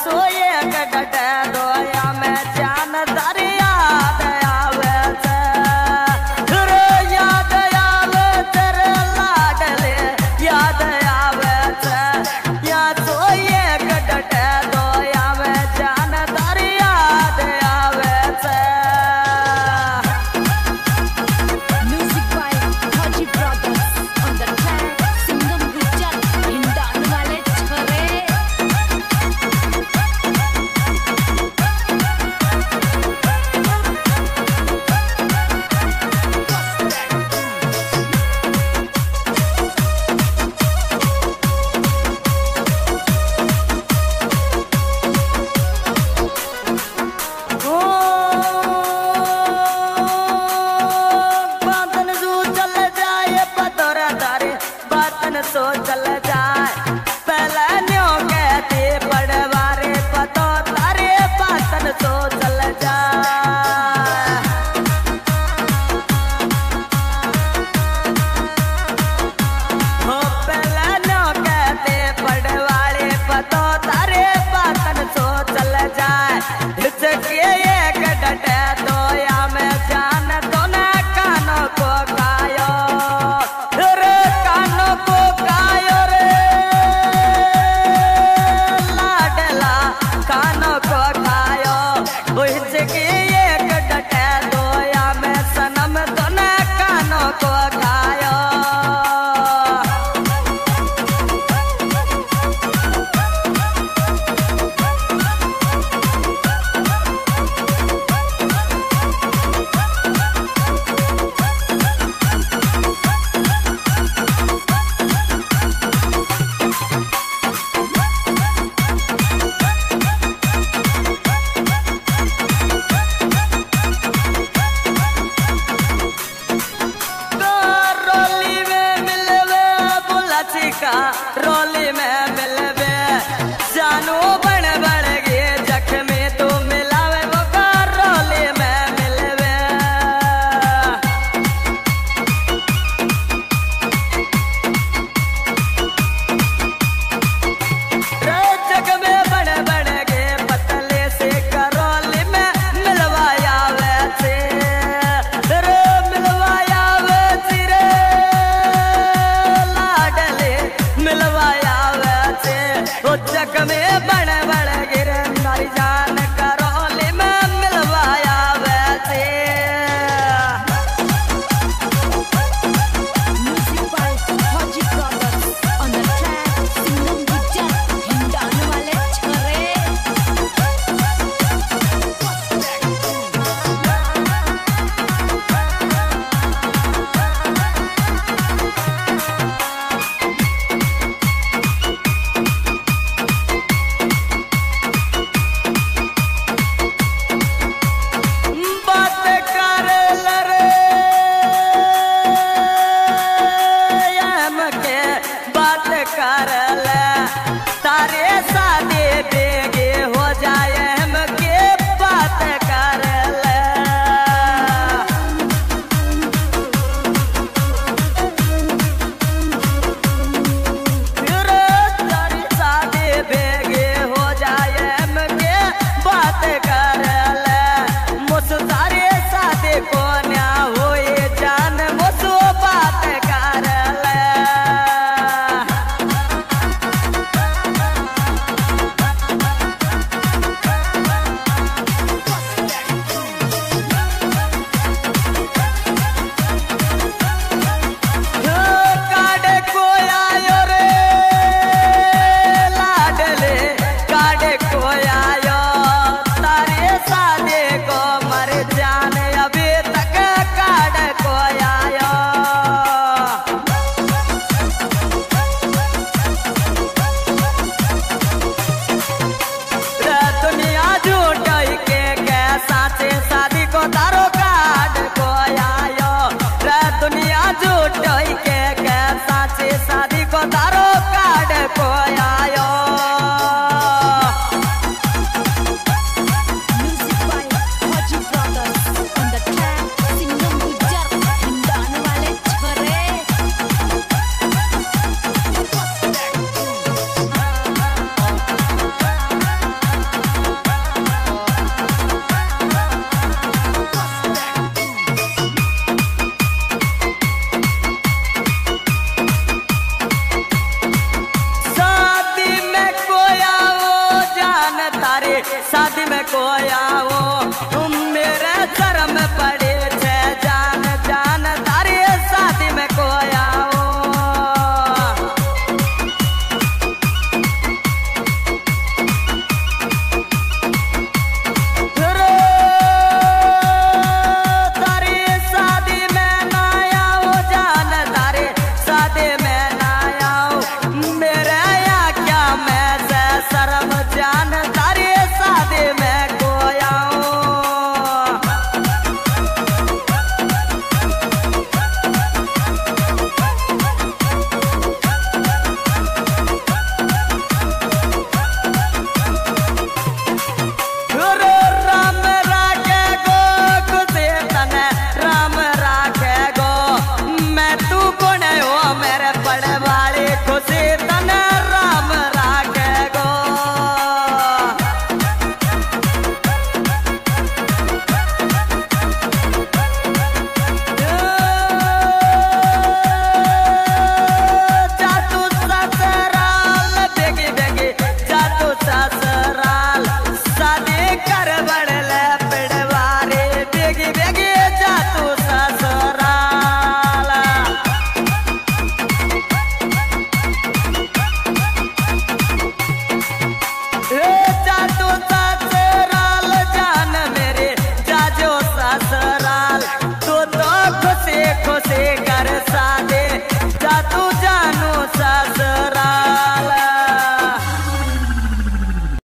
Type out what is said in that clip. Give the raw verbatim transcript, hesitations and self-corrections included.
सोए कटे दोया में जान दरिया दयावे से रे याद आवे तेरे लाडले याद आवे से या सोए कटे दोया में जान दरिया दयावे से Music by Haji Brothers on the track Singham Gujar हिंडान वाले छोरे ओ बातन जो चल जाए पतोरा तारे बातन सो चल जाए पहले न्यो कहते पड़वारे पतो तारे बातन सो चल जाए हो पहले न्यो कहते पड़वारे पतो तारे बातन सो चल जाए हिचके एक डटे दोया में जान तो न कानों को कायो रे कानों को कायो रे लाडला कानों को कायो वो हिचके एक डटे दोया में सनम तो न कानों को कायो रोली में मिलवे बुला चिका रोली में मिलवे जानू बड़ बड़ गे जख्मे तो मिलावे वो का रोली में मिलवे रे जख्मे बड़ बड़ गे पतले से करोली में मिलवाया वैसे रे मिलवाया वैसे रे लाडले मिलवाया वैसे ओ जग में बड़ बड़ गिर नारी जान करोली में मिलवाया वैसे Music by Haji Brothers on the track Singham Gujar हिंडान वाले छोरे तारी शादी में कोई आओ तुम मेरे शर्म पड़े छे जान जान तारी शादी में कोई आओ तारी शादी में ना आओ जान तारी शादी में ना आओ मेरे या क्या मैं से शर्म जान